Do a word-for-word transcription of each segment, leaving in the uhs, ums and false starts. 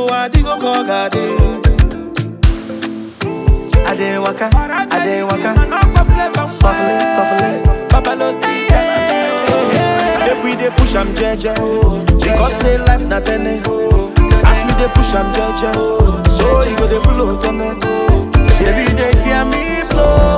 no adigo kogade. Ade waka, ade waka. Softly, softly. If we dey push am jeje, because say life na tene. As we dey push am jeje, so you go dey flow tene. Baby, they hear me flow.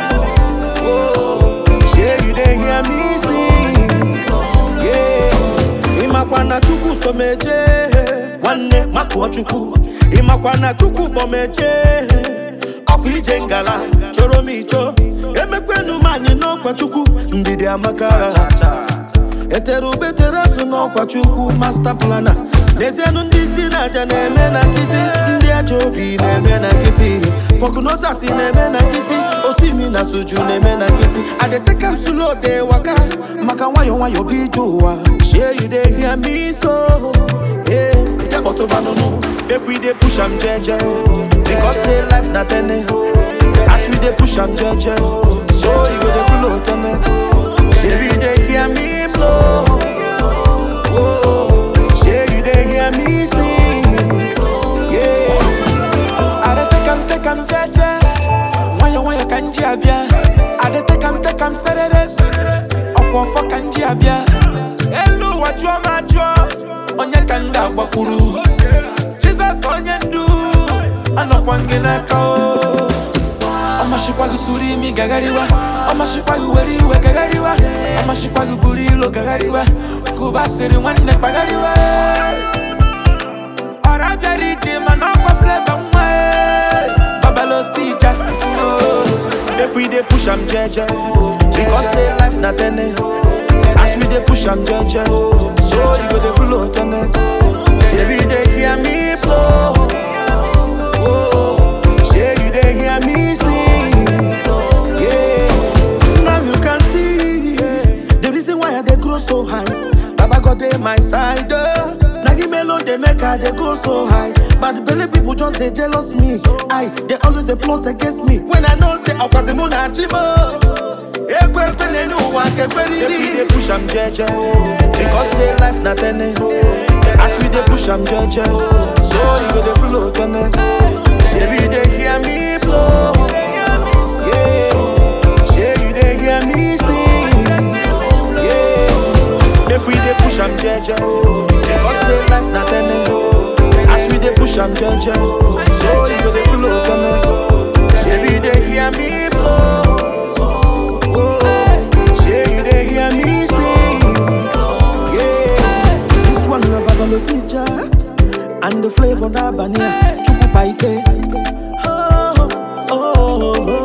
Oh, you dey hear me sing. Yeah. Imakwana chuku someje, wane makuwa chuku. Imakwana chuku bomeje, aku ijengala choro micho. Emekwenu mani no kwa chuku, ndidi amaka. Eteru beterasu no kwa chuku, master planner. Nezenu ndisi na jane mena kiti, ndi ajobi ne mena kiti. Pokunosa si ne mena kiti, osimi na suju ne mena kiti. Ade tekam sulo de waka, maka wayo wayo bijuwa. Share you dey hear me so, yeah. Ya otobano no, if we dey push am jeje, because say life na tene. As we dey push am jeje, so you go dey flow tene. Share you dey hear me flow. Oh, share you dey hear me sing. Yeah. I dey take am, take am jeje. Wanya wanya kanji abia. I dey take am, take am serere. Okwo fo kanji abia. Elu wajua majua. Onye kanda wakuru. Jesus onye ndu. Anokwangena kao. Amashikwagu suri mi gagariwa. Amashikwagu weri we gagariwa. Amashikwagu burilo gagariwa. Kubasiri wane pagariwa. Arabiari jima no kwa flavor mwe. Babalo teacher. If we dey push am jeje, because say life na tene. As we dey push am jeje, so you go dey flow tene. Shey you dey hear me flow. Oh, shey you dey hear me sing. Yeah. Now you can see, yeah, the reason why I dey grow so high. Baba God dey my side. Uh. Now give me alone they make I dey go so high. But the belly people just they jealous me. I they always they plot against me. When I know say I was a mona chimo. If we dey push am jeje, because say life na tene. As we dey push am jeje, so you go dey flow tene. Shey you dey hear me flow. Yeah. Shey you dey hear me sing. Yeah. If we dey push am jeje, because say life na tene. As we dey push am jeje, so you go dey flow tene. Shey you dey hear me flow. Teacher and the flavor na bania chuku paike. Oh, oh, oh.